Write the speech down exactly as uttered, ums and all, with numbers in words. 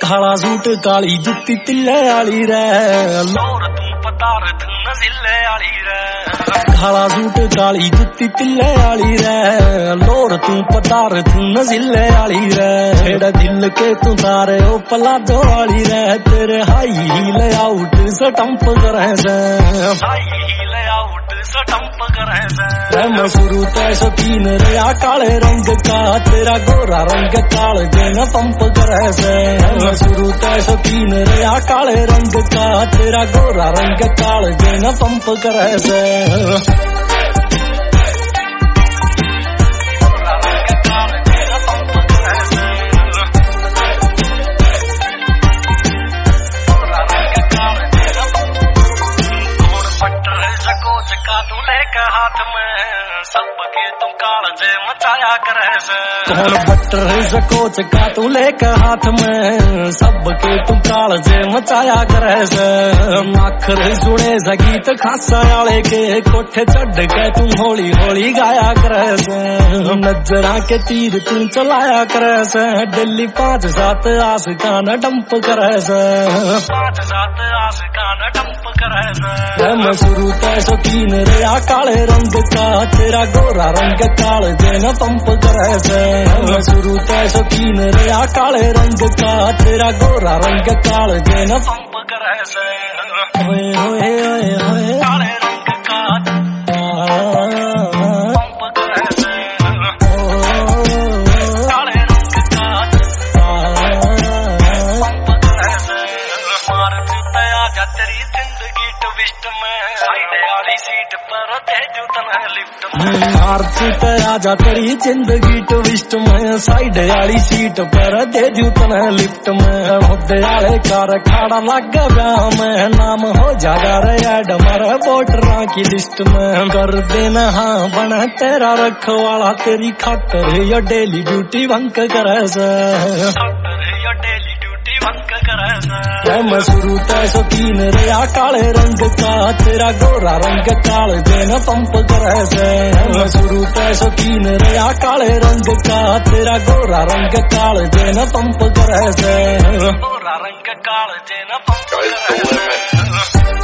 काला सूट काली जुत्ती तिल्ले आली रे लोर तू पदार्थ नजिले आली रे काला सूट काली जुत्ती तिल्ले आली रे लोर तू पदार्थ नजिले आली रे छेड़ा दिल के तू तारे ओ पलाजो आली रे तेरे हाई हील आउट स्टंप करे से हाई हील आउट स्टंप करे से मैं शुरू ते शौकीन रे आ काले रंग का तेरा गोरा रंग काल देना पंप करे से मैं शुरू ते शौकीन रे आ काले रंग का तेरा गोरा रंग काल देना पंप करे से हाथ में सबके तुम कालजे मचाया करे से कौन बटर सकोच का तू लेके हाथ में सबके तुम कालजे मचाया करे से आखिर सुने सा गीत खासा आले के कोठे चढ़ के तुम होली होली गाया करे से नजरा के तीर तू चलाया करे से दिल्ली पांच सात आशिका न डंप करे से पांच सात आशिका न डंप करे से मैं शुरू ते शौकीन रे आ काले रंग का तेरा गोरा रंग काल देना पंप करे से मैं शुरू ते शौकीन रे आ काले रंग का तेरा गोरा रंग काल देना पंप करे से होए होए होए होए काले रंग का पंप करे से काले रंग का पंप करे से मार चुता आजा तेरी जिंदगी ट्विस्ट में साइड वाली सीट पर दे दू तना लिफ्ट में मार चुता आजा तेरी जिंदगी ट्विस्ट में साइड वाली सीट पर दे दू तना लिफ्ट में मुद्दे वाले कार खाड़ा लग गया मैं नाम हो जागा रे ऐड मारे वोटरां की लिस्ट में कर देना हाँ बना तेरा रखवाला तेरी खातर या डेली ड्यूटी बंक करे से डेली ड्यूटी बंक करे से मैं शुरू ते शौकीन रे आ काले रंग का तेरा गोरा रंग काल देना पंप करे से मैं शुरू ते शौकीन रे आ काले रंग का तेरा गोरा रंग काल देना पंप करे से गोरा रंग काल देना पंप करे से